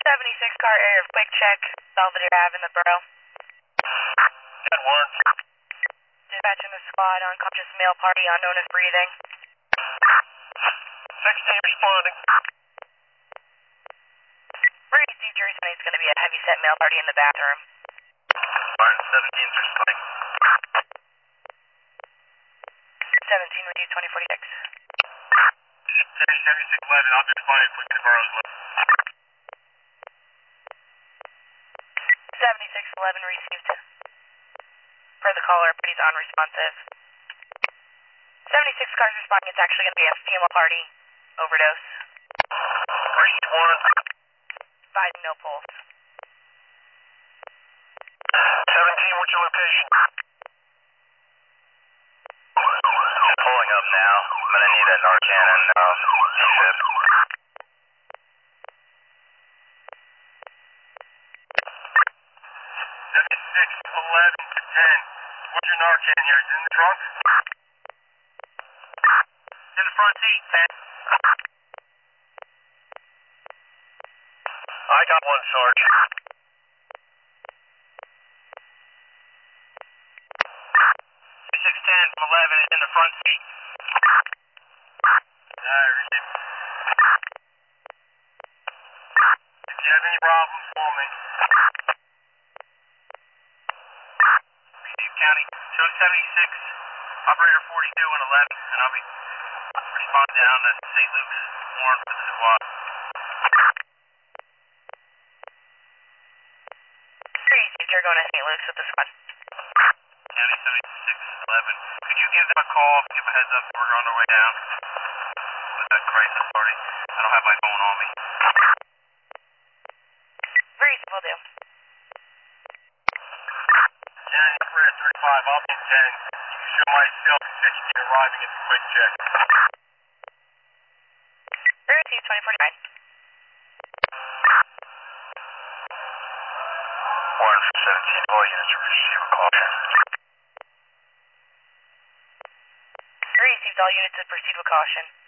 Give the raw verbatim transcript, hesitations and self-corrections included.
seventy-six car area of quick check, Belvedere Ave in the borough. ten one. Dispatching the squad, unconscious male party, unknown is breathing. sixteen responding. Where you see Jersey County is going to be a heavy set male party in the bathroom. Alright, seventeen's responding. seventeen with you, twenty forty-six. seventy-six eleven, I'll just find it quick in the borough as well. seventy-six eleven received. Per the caller, but he's unresponsive. seventy-six cars responding, it's actually going to be a female party overdose. Reach one. Five, no pulse. seventeen, what's your location? Just pulling up now. I'm gonna need a Narcan and uh, D-Fib. seventy-six eleven to ten. What's your Narcan here? Is it in the trunk? In the front seat, ten. I got one, Sarge. six ten from eleven is in the front seat. I received. If you have any problems, call me. Receive County. Show seventy-six, operator forty-two and eleven, and I'll be respond down to Saint Luke's Warren for the squad. You're going to Saint Luke's with the squad. County seventy-six eleven. Could you give them a call, give a heads up that we're on our way down with that crisis party? I don't have my phone on me. Very simple, do. County operator thirty-five, I'll be ten. You can show myself sixteen arriving at the quick check. Receive twenty forty-nine. Warren for seventeen, all units receive a caution. Received, all units to proceed with caution.